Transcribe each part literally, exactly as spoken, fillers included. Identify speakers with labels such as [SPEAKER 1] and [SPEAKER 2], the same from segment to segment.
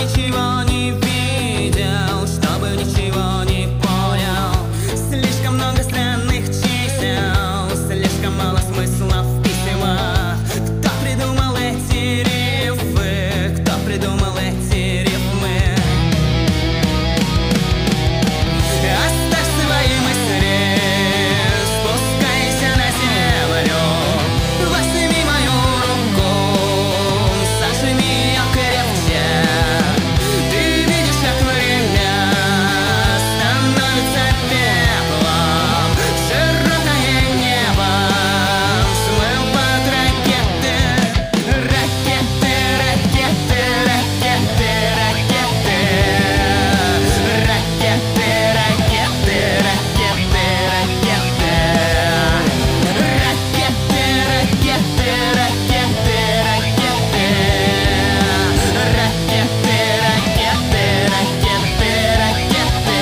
[SPEAKER 1] ничего не видел, чтобы ничего не понял. Слишком много странных чисел, слишком мало смысла в письмах. Кто придумал эти рифы? Кто придумал эти рифмы? Оставь свои мысли, спускайся на землю, возьми мою руку, сожми ее крепче. Ты видишь, как время становится пеплом, широкое небо взмыл под ракеты. Ракеты, ракеты, ракеты, ракеты. Ракеты, ракеты, ракеты, ракеты. Ракеты, ракеты, ракеты, ракеты. Ракеты, ракеты, ракеты, ракеты.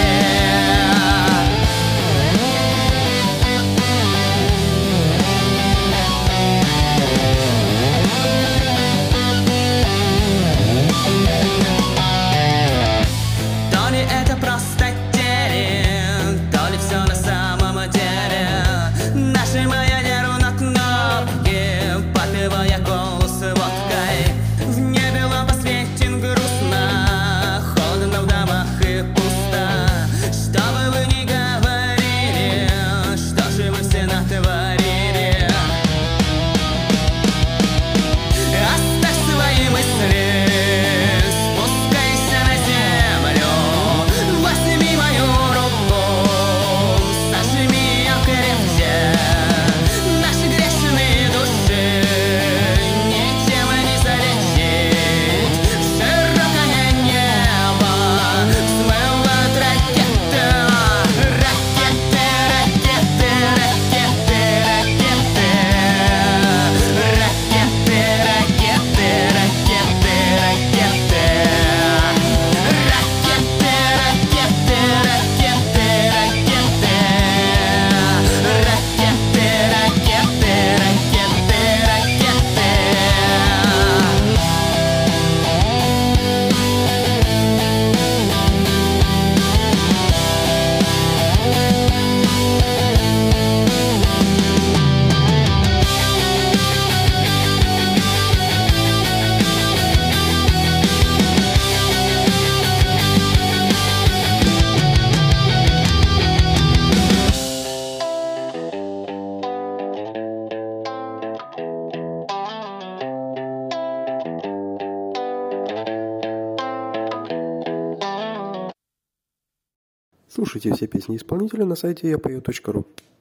[SPEAKER 1] То ли это просто тень, то ли все на самом деле. Нажимая нервно на кнопки, попивая колу с водкой. В небе лампа светит грустно, холодно в домах и пусто. Что бы вы ни говорили, что же мы все натворили? Оставь свои мысли, спускайся на землю, возьми мою руку, сожми ее крепче. Наши грешные души ничем не залечить. Широкое небо взмыл от ракеты. Ракеты, ракеты, ракеты, ракеты. Ракеты, ракеты, ракеты, ракеты. Ракеты, ракеты, ракеты, ракеты. Ракеты, ракеты, ракеты, ракеты.
[SPEAKER 2] Слушайте все песни исполнителя на сайте я пою точка ру.